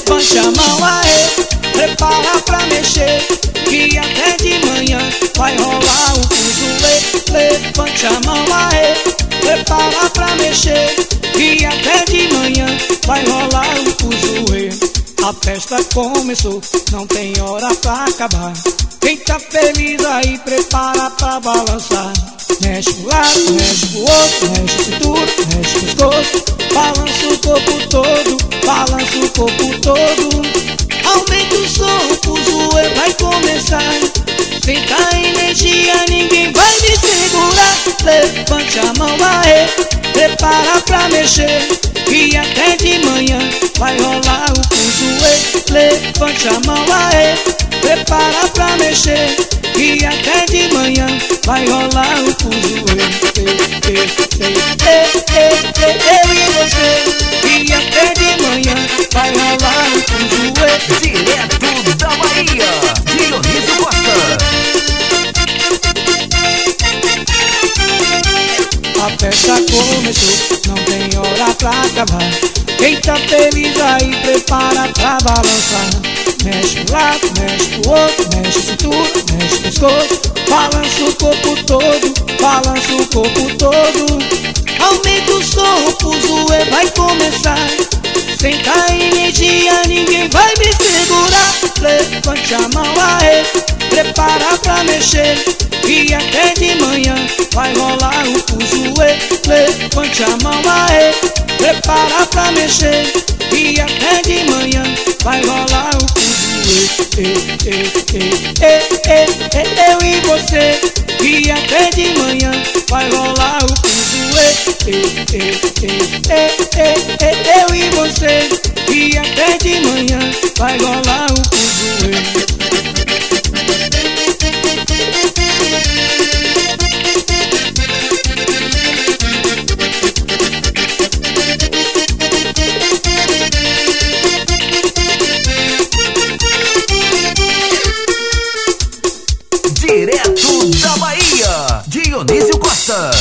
levante a mão, aê. Prepara pra mexer, que até de manhã vai rolar o fuzuê. Levante a mão, aê. Prepara pra mexer, que até de manhã vai rolar o fuzuê. A festa começou, não tem hora pra acabar. Quem tá feliz aí, prepara pra balançar. Mexe pro lado, mexe pro outro, mexe a cintura, mexe o pescoço. Balança o corpo todo, balança o corpo todo. Aumenta o som, o fuzuê vai começar. Senta a energia, ninguém vai me segurar. Levante a mão, aê. Prepara pra mexer, que até de manhã vai rolar o fuzuê. Levante a mão, aê. Prepara pra mexer, que até de manhã vai rolar o fuzuê. Eu e você, que até de manhã vai rolar o fuzuê. Direto da Bahia, Dionísio Costa. A festa começou, não tem hora pra acabar. Quem tá feliz aí, prepara pra balançar. Mexe pro lado, mexe pro outro, mexe a cintura, mexe o pescoço. Balança o corpo todo, balança o corpo todo. Aumenta o som, o fuzuê vai começar. Senta a energia, ninguém vai me segurar. Levante a mão, aê. Prepara pra mexer, que até de manhã vai rolar o fuzuê. Levante a mão, aê. Prepara pra mexer, que até de manhã vai rolar o fuzuê. Eu e você, que até de manhã vai rolar o fuzuê. Eu e você, que até de manhã vai rolar o fuzuê. Direto da Bahia, Dionísio Costa.